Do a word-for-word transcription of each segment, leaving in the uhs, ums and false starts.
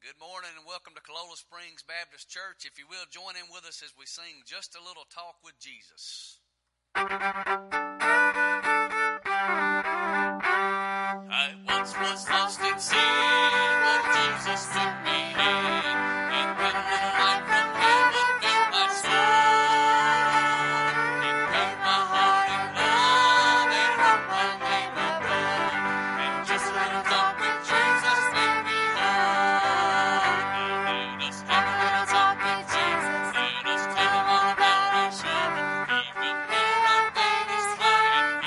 Good morning and welcome to Calola Springs Baptist Church. If you will, join in with us as we sing Just a Little Talk with Jesus. I once was lost in sin, but Jesus took me in, and when the light from heaven filled my soul, He filled my heart in love and wrote my name above, and just a little talk with Jesus made me whole. Let us have a little talk with Jesus. Let us tell Him all about our sorrow. He will hear our daily cry, and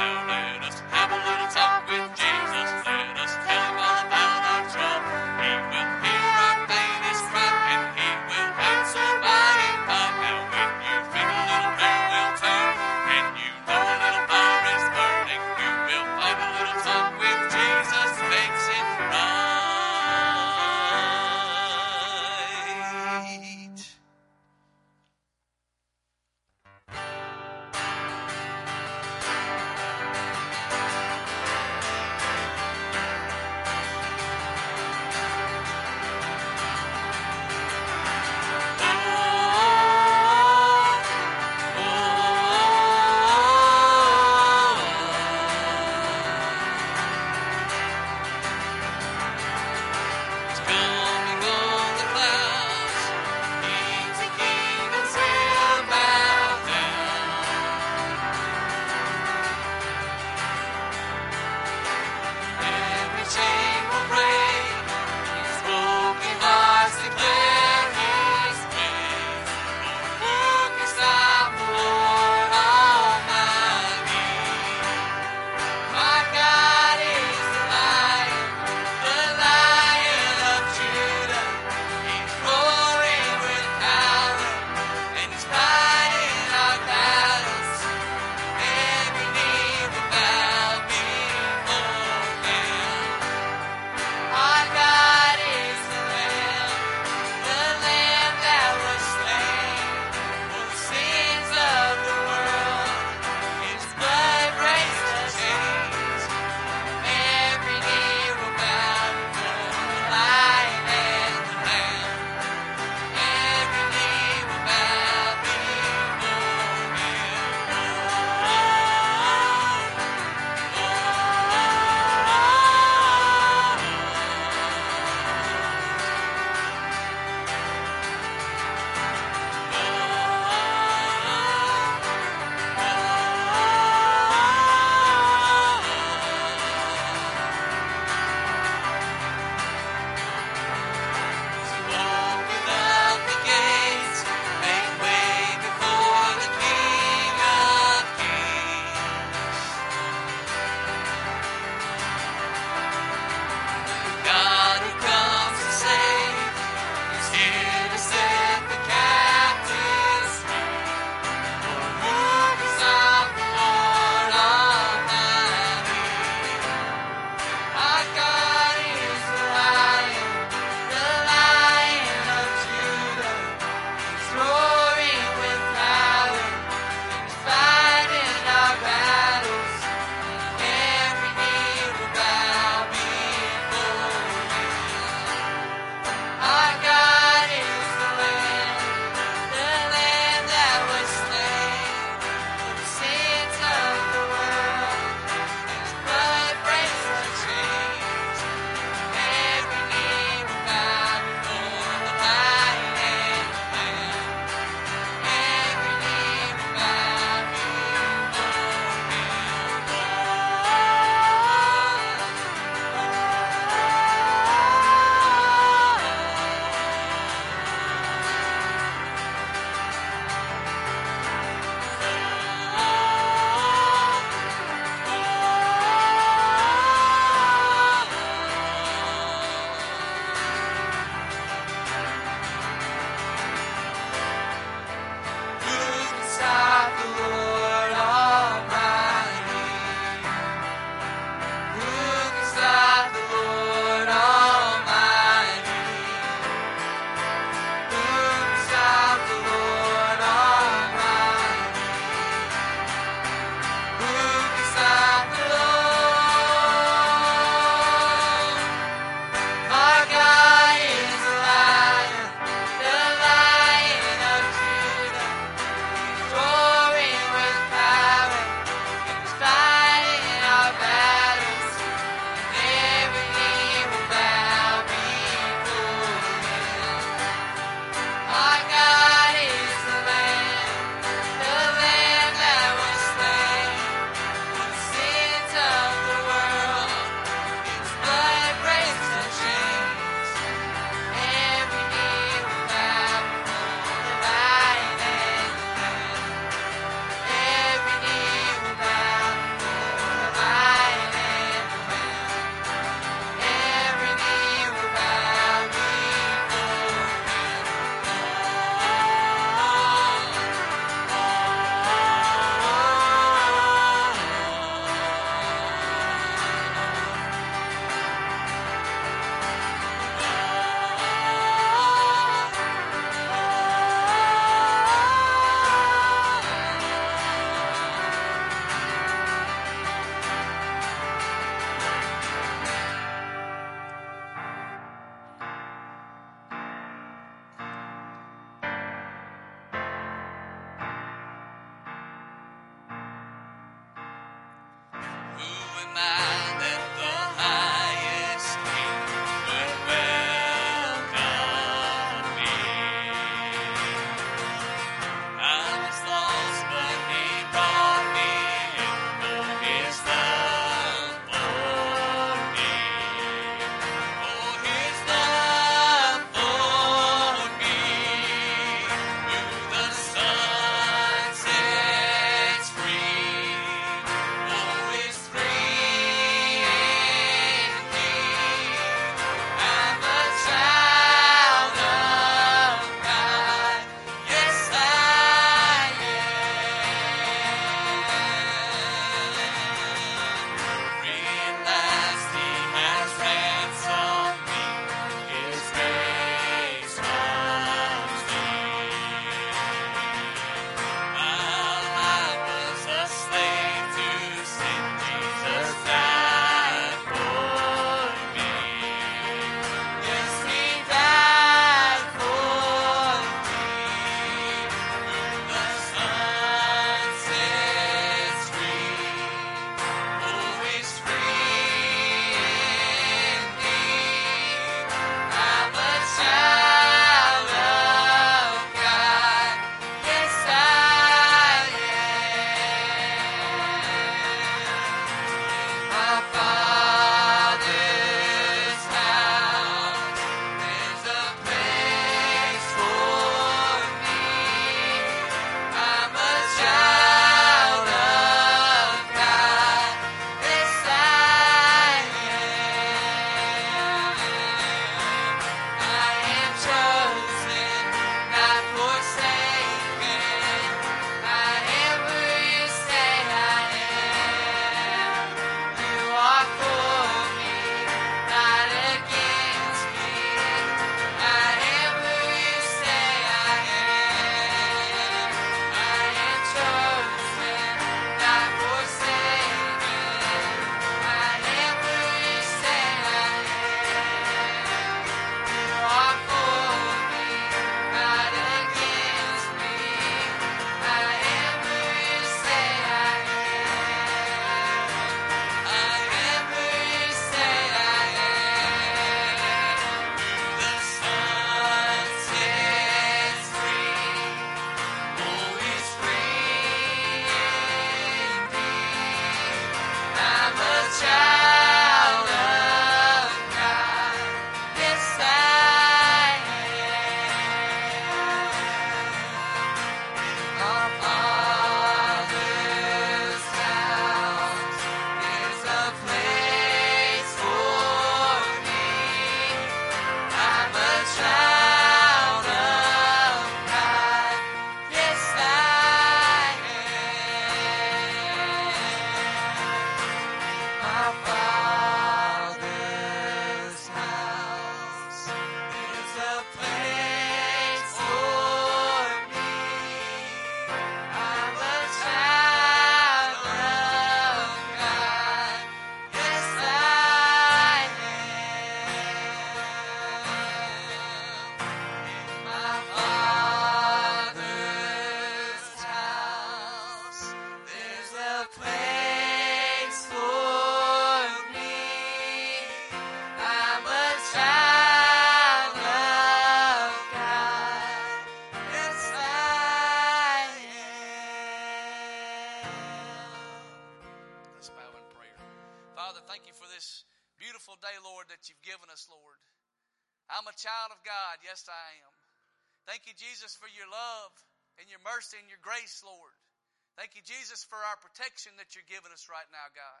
I'm a child of God. Yes, I am. Thank you, Jesus, for your love and your mercy and your grace, Lord. Thank you, Jesus, for our protection that you're giving us right now, God.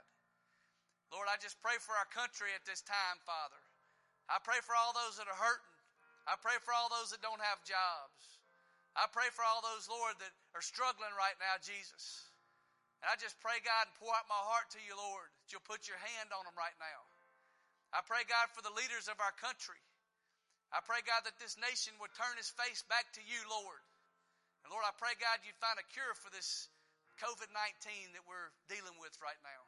Lord, I just pray for our country at this time, Father. I pray for all those that are hurting. I pray for all those that don't have jobs. I pray for all those, Lord, that are struggling right now, Jesus. And I just pray, God, and pour out my heart to you, Lord, that you'll put your hand on them right now. I pray, God, for the leaders of our country. I pray, God, that this nation would turn its face back to you, Lord. And Lord, I pray, God, you'd find a cure for this covid nineteen that we're dealing with right now.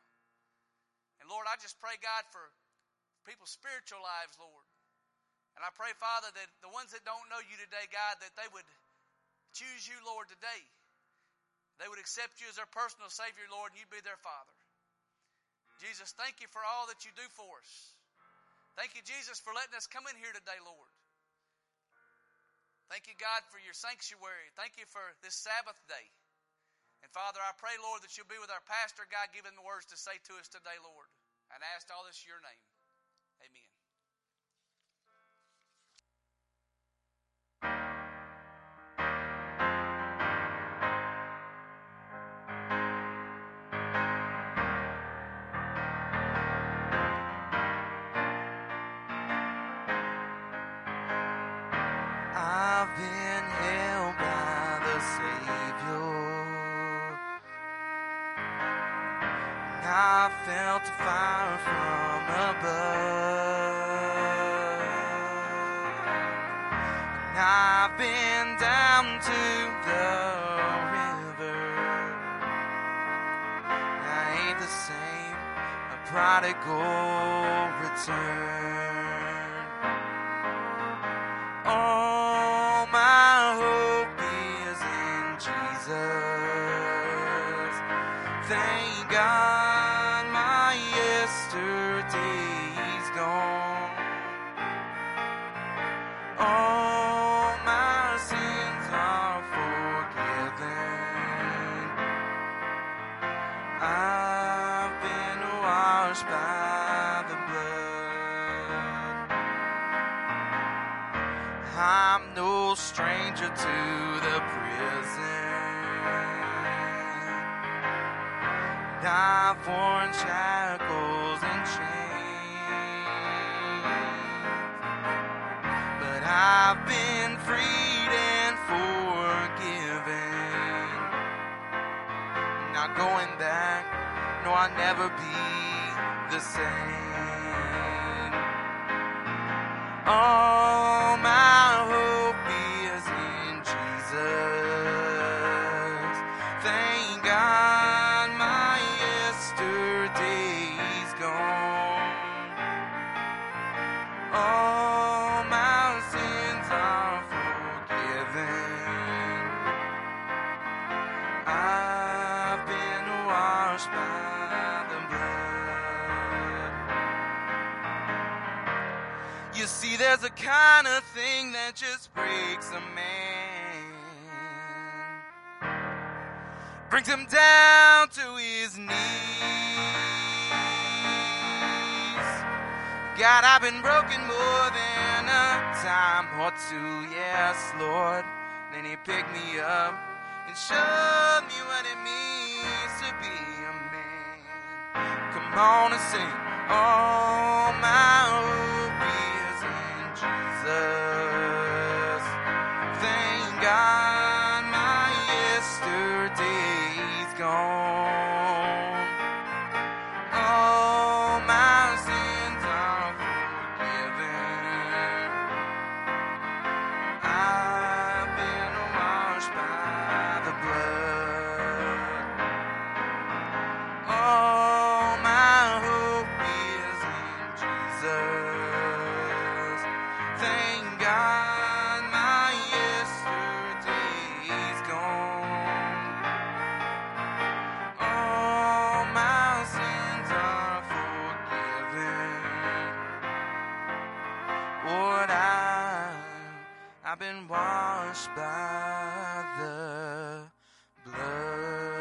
And Lord, I just pray, God, for people's spiritual lives, Lord. And I pray, Father, that the ones that don't know you today, God, that they would choose you, Lord, today. They would accept you as their personal Savior, Lord, and you'd be their Father. Jesus, thank you for all that you do for us. Thank you, Jesus, for letting us come in here today, Lord. Thank you, God, for your sanctuary. Thank you for this Sabbath day. And Father, I pray, Lord, that you'll be with our pastor, God, give him the words to say to us today, Lord. And I ask all this in your name. Amen. I've been held by the Savior, and I felt the fire from above, and I've been down to the river, and I ain't the same, a prodigal return. All my hope is in Jesus. Thank God my yesterday's gone. All my sins are forgiven. I've been washed by the blood. I'm no stranger to the prison. I've worn shackles and chains, but I've been freed and forgiven. Not going back, no, I'll never be the same. All my hope is in Jesus. Thank God my yesterday's gone. All my sins are forgiven. I've been washed by the blood. You see, there's a kind of thing that just breaks a man, brings him down to his knees. God, I've been broken more than a time or two, yes, Lord. Then he picked me up and showed me what it means to be a man. Come on and sing. All my hope is in Jesus. Thank God my yesterday's gone. All my sins are forgiven. I've been washed by the blood. All my hope is in Jesus. Thank God my yesterday's gone. All my sins are forgiven. Lord, I, I've been washed by the blood.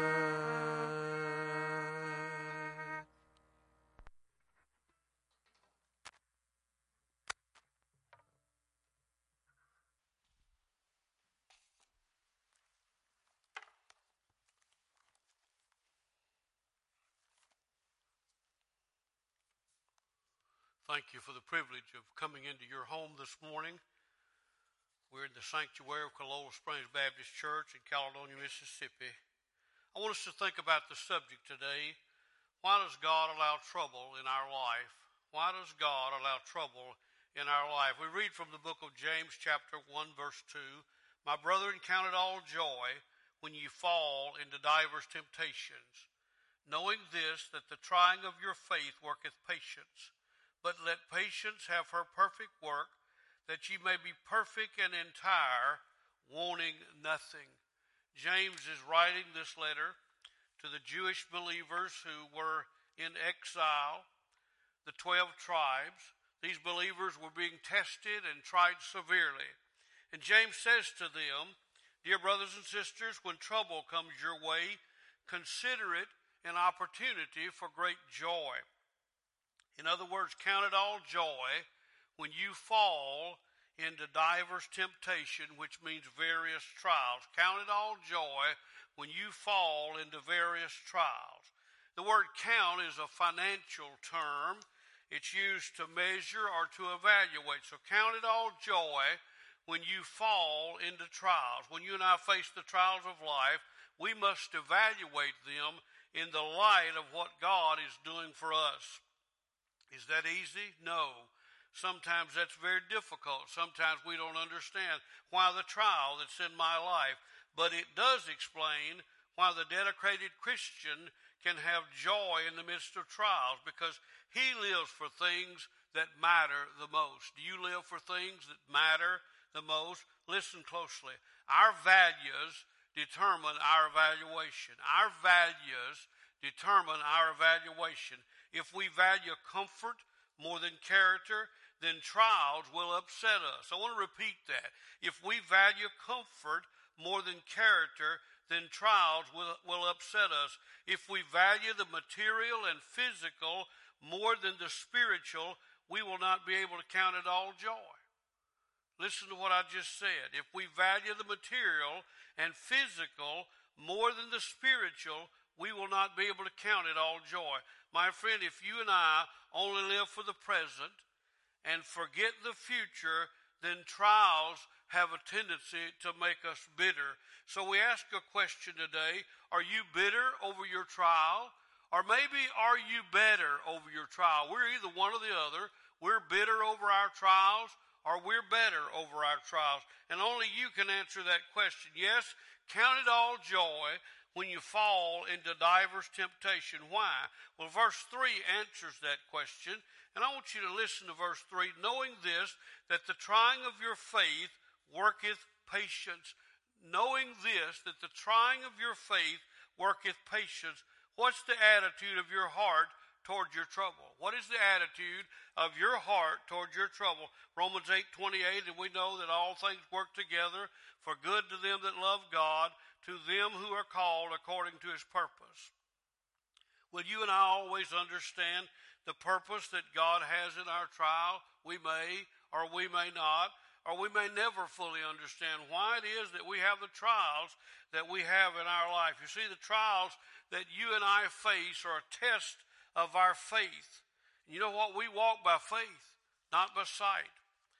Thank you for the privilege of coming into your home this morning. We're in the sanctuary of Calola Springs Baptist Church in Caledonia, Mississippi. I want us to think about the subject today. Why does God allow trouble in our life? Why does God allow trouble in our life? We read from the book of James chapter one verse two. My brethren, count it all joy when ye fall into divers temptations, knowing this, that the trying of your faith worketh patience. But let patience have her perfect work, that ye may be perfect and entire, wanting nothing. James is writing this letter to the Jewish believers who were in exile, the twelve tribes. These believers were being tested and tried severely. And James says to them, dear brothers and sisters, when trouble comes your way, consider it an opportunity for great joy. In other words, count it all joy when you fall into diverse temptation, which means various trials. Count it all joy when you fall into various trials. The word count is a financial term. It's used to measure or to evaluate. So count it all joy when you fall into trials. When you and I face the trials of life, we must evaluate them in the light of what God is doing for us. Is that easy? No. Sometimes that's very difficult. Sometimes we don't understand why the trial that's in my life. But it does explain why the dedicated Christian can have joy in the midst of trials, because he lives for things that matter the most. Do you live for things that matter the most? Listen closely. Our values determine our evaluation. Our values determine our evaluation. If we value comfort more than character, then trials will upset us. I want to repeat that. If we value comfort more than character, then trials will, will upset us. If we value the material and physical more than the spiritual, we will not be able to count it all joy. Listen to what I just said. If we value the material and physical more than the spiritual, we will not be able to count it all joy. My friend, if you and I only live for the present and forget the future, then trials have a tendency to make us bitter. So we ask a question today: are you bitter over your trial? Or maybe are you better over your trial? We're either one or the other. We're bitter over our trials, or we're better over our trials. And only you can answer that question. Yes, count it all joy when you fall into diverse temptation. Why? Well, verse three answers that question. And I want you to listen to verse three. Knowing this, that the trying of your faith worketh patience. Knowing this, that the trying of your faith worketh patience. What's the attitude of your heart toward your trouble? What is the attitude of your heart toward your trouble? Romans eight twenty-eight, and we know that all things work together for good to them that love God, to them who are called according to his purpose. Will you and I always understand the purpose that God has in our trial? We may or we may not, or we may never fully understand why it is that we have the trials that we have in our life. You see, the trials that you and I face are a test of our faith. You know what? We walk by faith, not by sight.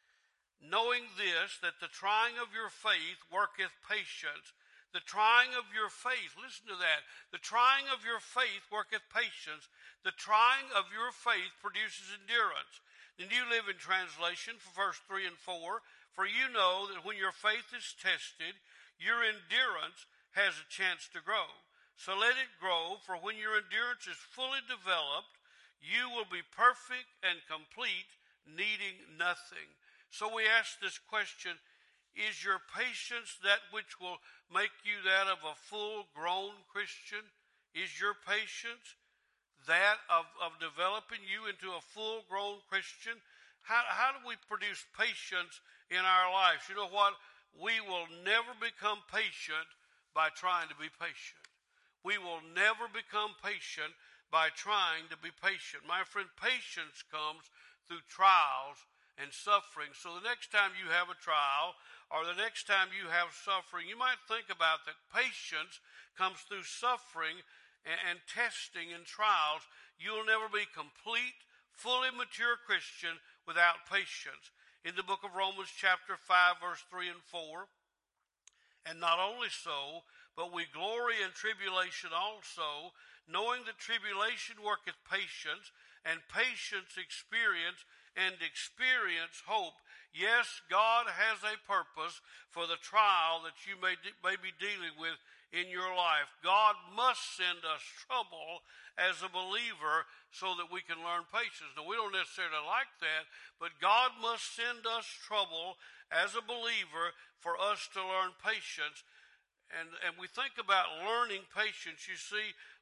Knowing this, that the trying of your faith worketh patience. The trying of your faith, listen to that. The trying of your faith worketh patience. The trying of your faith produces endurance. The New Living Translation for verse three and four. For you know that when your faith is tested, your endurance has a chance to grow. So let it grow, for when your endurance is fully developed, you will be perfect and complete, needing nothing. So we ask this question: is your patience that which will make you that of a full-grown Christian? Is your patience that of, of developing you into a full-grown Christian? How, how do we produce patience in our lives? You know what? We will never become patient by trying to be patient. We will never become patient by trying to be patient. My friend, patience comes through trials and suffering. So the next time you have a trial, or the next time you have suffering, you might think about that patience comes through suffering and, and testing and trials. You'll never be complete, fully mature Christian without patience. In the book of Romans chapter five, verse three and four, and not only so, but we glory in tribulation also, knowing that tribulation worketh patience, and patience experience, and experience hope. Yes, God has a purpose for the trial that you may, de- may be dealing with in your life. God must send us trouble as a believer so that we can learn patience. Now, we don't necessarily like that, but God must send us trouble as a believer for us to learn patience. And, and we think about learning patience. You see,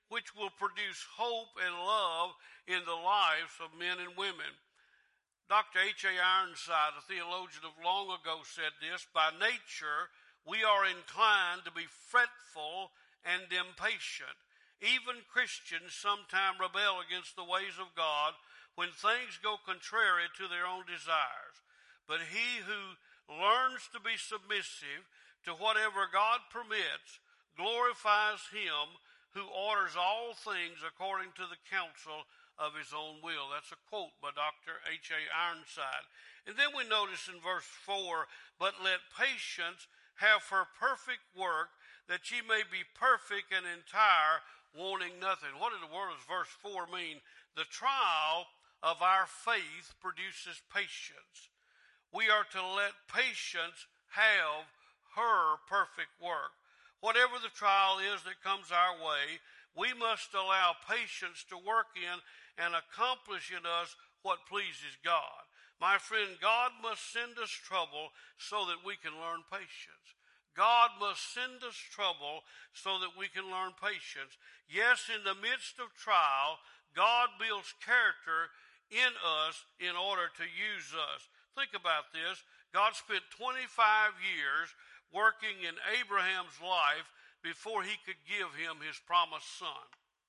which will produce hope and love in the lives of men and women. Doctor H A Ironside, a theologian of long ago, said this: by nature, we are inclined to be fretful and impatient. Even Christians sometimes rebel against the ways of God when things go contrary to their own desires. But he who learns to be submissive to whatever God permits glorifies him who orders all things according to the counsel of his own will. That's a quote by Doctor H A Ironside. And then we notice in verse four, but let patience have her perfect work, that ye may be perfect and entire, wanting nothing. What in the world does verse four mean? The trial of our faith produces patience. We are to let patience have her perfect work. Whatever the trial is that comes our way, we must allow patience to work in and accomplish in us what pleases God. My friend, God must send us trouble so that we can learn patience. God must send us trouble so that we can learn patience. Yes, in the midst of trial, God builds character in us in order to use us. Think about this. God spent twenty-five years working in Abraham's life before he could give him his promised son.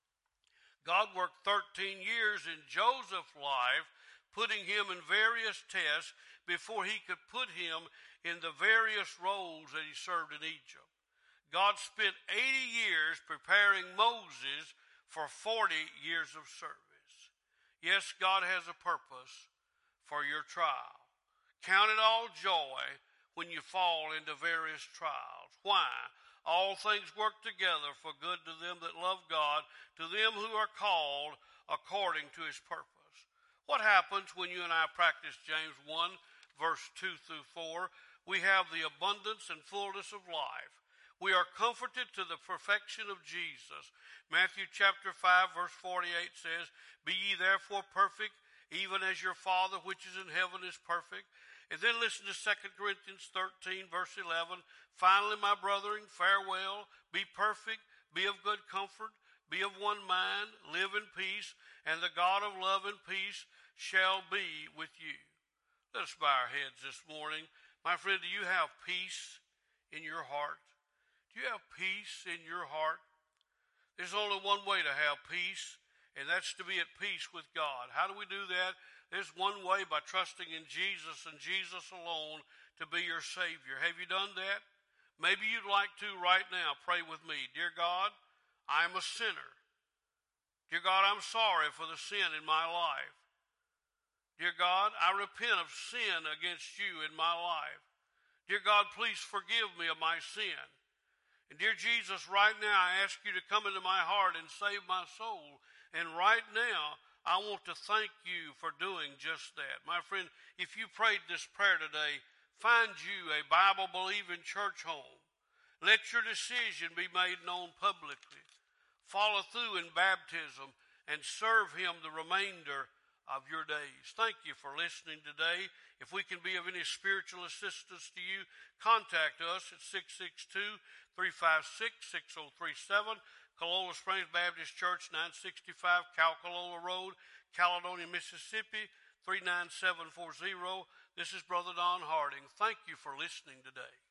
God worked thirteen years in Joseph's life, putting him in various tests before he could put him in the various roles that he served in Egypt. God spent eighty years preparing Moses for forty years of service. Yes, God has a purpose for your trial. Count it all joy when you fall into various trials. Why? All things work together for good to them that love God, to them who are called according to his purpose. What happens when you and I practice James one, verse two through four? We have the abundance and fullness of life. We are comforted to the perfection of Jesus. Matthew chapter five, verse forty-eight says, be ye therefore perfect, even as your Father which is in heaven is perfect. And then listen to Second Corinthians thirteen, verse eleven. Finally, my brethren, farewell. Be perfect, be of good comfort, be of one mind, live in peace, and the God of love and peace shall be with you. Let us bow our heads this morning. My friend, do you have peace in your heart? Do you have peace in your heart? There's only one way to have peace, and that's to be at peace with God. How do we do that? There's one way, by trusting in Jesus and Jesus alone to be your Savior. Have you done that? Maybe you'd like to right now pray with me. Dear God, I'm a sinner. Dear God, I'm sorry for the sin in my life. Dear God, I repent of sin against you in my life. Dear God, please forgive me of my sin. And dear Jesus, right now I ask you to come into my heart and save my soul. And right now, I want to thank you for doing just that. My friend, if you prayed this prayer today, find you a Bible-believing church home. Let your decision be made known publicly. Follow through in baptism and serve him the remainder of your days. Thank you for listening today. If we can be of any spiritual assistance to you, contact us at six six two, three five six, six zero three seven. Calola Springs Baptist Church, nine sixty-five Calcalola Road, Caledonia, Mississippi, three nine seven four zero. This is Brother Don Harding. Thank you for listening today.